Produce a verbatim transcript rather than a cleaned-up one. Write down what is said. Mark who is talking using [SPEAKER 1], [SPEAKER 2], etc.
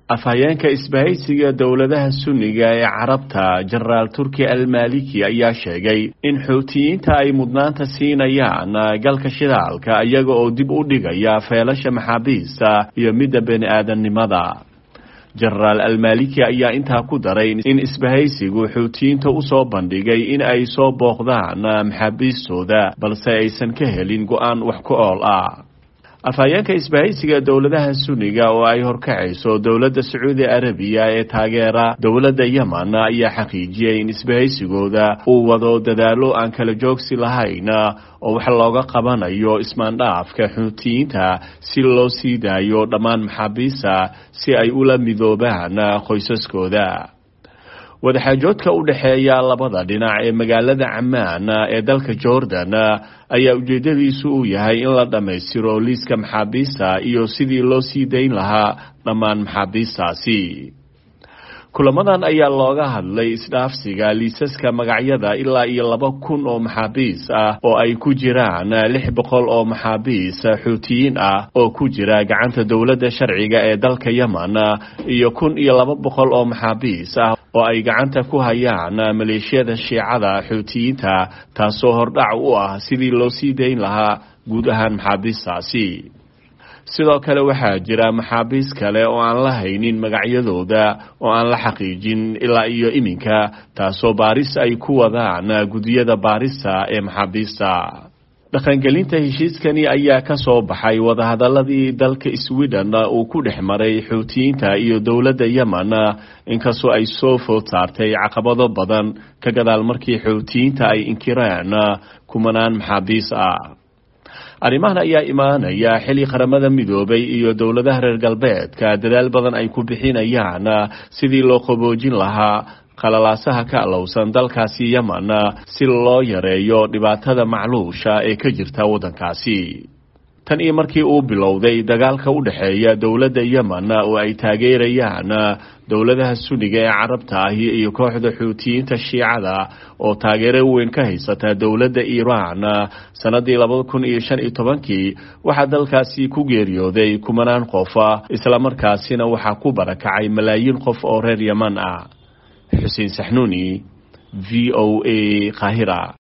[SPEAKER 1] afhayeenka isbahaysiga dowladaha sunniga ee carabta jenaraal turki al-maliki ayaa sheegay in xuutiyiinta ay mudnaanta siinayaan galka shidaalka iyaga oo dib u dhigaya feelasha maxaabiista iyo midda bani aadamnimada jenaraal al-maliki ayaa intaa ku daray in isbahaysigu xuutiyiinta u soo bandhigay in ay soo booqdaan maxaabiistooda balse aysan ka helin go-aan wax ku ool ah afhayeenka isbahaysiga dowladaha sunniga oo ay horkacayso dowladda sacuudi arabiya ee taageera dowladda yemen ayaa xaqiijiyay in isbahaysigooda uu wado dadaalo aan kala joogsi lahayn oo wax looga qabanayo ismaandhaafka xuutiyiinta si loo sii daayo dhammaan maxaabiista si ay ula midoobaan qoysaskooda wadaxaajoodka u dhexeeya labada dhinac ee magaalada Ammaan ee dalka Jordan ayaa ujeedadiisu uu yahay in la dhameystiro liiska maxaabiista iyo sidii loo sii deyn lahaa dhammaan maxaabiistaasi kulamadan ayaa looga hadlay isdhaafsiga liisaska magacyada ilaa iyo laba kun oo maxaabiis ah oo ay ku jiraan lix boqol oo maxaabiis xuutiyiin ah oo ku jira gacanta dowladda sharciga ee dalka Yemen iyo kun iyo laba boqol oo maxaabiis ah oo ay gacanta ku hayaan maleeshiyada shiicada xuutiyiinta taasoo hordhac u ah sidii loo sii deyn lahaa guud ahaan maxaabiistaasi sidoo kale waxaa jira maxaabiis kale oo aan la haynin magacyadooda oo aan la xaqiijin ilaa iyo iminka taasoo baaris ay ku wadaan gudiyada baarista ee maxaabiista dhaqangelinta heshiiskani ayaa ka soo baxay wadahadaladii dalka Sweden uu ku dhex maray xuutiyiinta iyo dowladda Yemen inkastoo ay soo food saartay caqabado badan ka gadaal markii xuutiyiinta ay inkireen kumanaan maxaabiis ah arrimahan ayaa imaanaya xilli qaramada midoobay iyo dowladaha reer galbeedka dadaal badan ay ku bixinayaan sidii loo qaboojin lahaa qalalaasaha ka alowsan dalkaasi Yemen si loo yareeyo dhibaatada macluusha ee ka jirta waddankaasi tan iyo markii uu bilowday dagaalka u dhaxeeya dowladda Yemen oo ay taageerayaan dowladaha sunniga ee carabta ah iyo kooxda xuutiyiinta shiicada oo taageero weyn ka haysata dowladda Iran sanadii laba kun iyo shan iyo tobankii waxa dalkaasi ku geeriyooday kumanaan qof isla markaasina waxa ku barakacay malaayiin qof oo reer Yemen ah Xuseen Saxnuuni V O A Qaahira